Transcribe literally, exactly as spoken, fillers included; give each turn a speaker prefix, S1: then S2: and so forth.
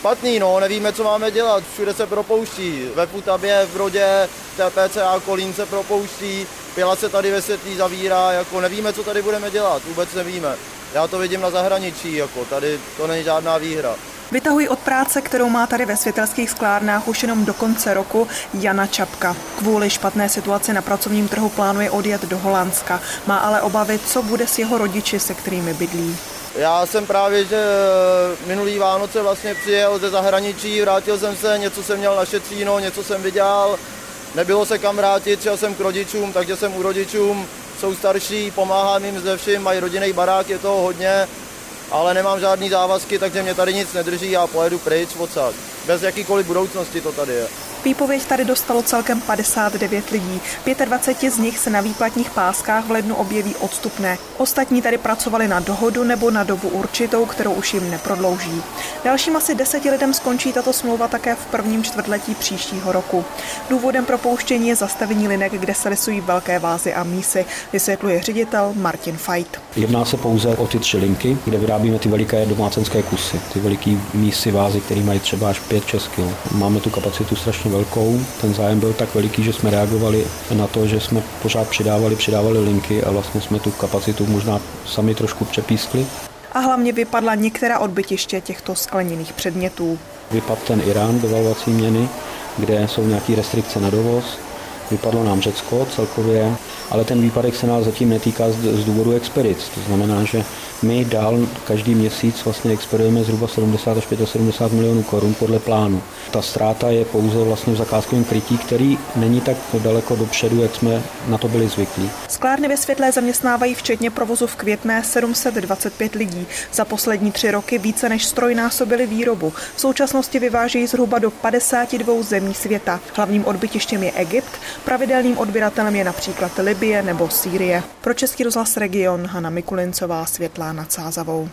S1: špatný, no, nevíme, co máme dělat, všude se propouští, ve Futabě, v Brodě, T P C A Kolín se propouští, pila se tady ve Světlí zavírá, jako nevíme, co tady budeme dělat, vůbec nevíme. Já to vidím na zahraničí, jako tady to není žádná výhra.
S2: Vytahuji od práce, kterou má tady ve Světelských sklárnách už jenom do konce roku Jana Čapka. Kvůli špatné situaci na pracovním trhu plánuje odjet do Holandska. Má ale obavy, co bude s jeho rodiči, se kterými bydlí.
S1: Já jsem právě, že minulý Vánoce vlastně přijel ze zahraničí, vrátil jsem se, něco jsem měl našetříno, něco jsem vydělal, nebylo se kam vrátit, šel jsem k rodičům, takže jsem u rodičům, jsou starší, pomáhám jim ze vším, mají rodinný barák, je toho hodně, ale nemám žádný závazky, takže mě tady nic nedrží a pojedu pryč odsud. Bez jakýkoliv budoucnosti to tady je.
S2: Výpověď tady dostalo celkem padesát devět lidí. dvacet pět z nich se na výplatních páskách v lednu objeví odstupné. Ostatní tady pracovali na dohodu nebo na dobu určitou, kterou už jim neprodlouží. Dalším asi deseti lidem skončí tato smlouva také v prvním čtvrtletí příštího roku. Důvodem propouštění je zastavení linek, kde se lisují velké vázy a mísy, vysvětluje ředitel Martin Fajt.
S3: Jedná se pouze o ty tři linky, kde vyrábíme ty veliké domácenské kusy, ty veliký mísy, vázy, které mají třeba až pět šest kil. Máme tu kapacitu strašně velkou. Ten zájem byl tak veliký, že jsme reagovali na to, že jsme pořád přidávali, přidávali linky a vlastně jsme tu kapacitu možná sami trošku přepískli.
S2: A hlavně vypadla některá odbytiště těchto skleněných předmětů.
S3: Vypadl ten Irán, devalvací měny, kde jsou nějaké restrikce na dovoz. Vypadlo nám Řecko celkově, ale ten výpadek se nás zatím netýká z důvodu expedic. To znamená, že my dál každý měsíc vlastně expedujeme zhruba sedmdesát až sedmdesát pět milionů korun podle plánu. Ta ztráta je pouze vlastně v zakázkovém krytí, který není tak daleko dopředu, jak jsme na to byli zvyklí.
S2: Sklárny ve Světlé zaměstnávají včetně provozu v Květné sedm set dvacet pět lidí. Za poslední tři roky více než ztrojnásobili výrobu. V současnosti vyvážejí zhruba do padesáti dvou zemí světa. Hlavním odbytištěm je Egypt, pravidelným odběratelem je například Libye nebo Sýrie. Pro Český rozhlas Region Hana Mikulincová, Světlá nad Sázavou.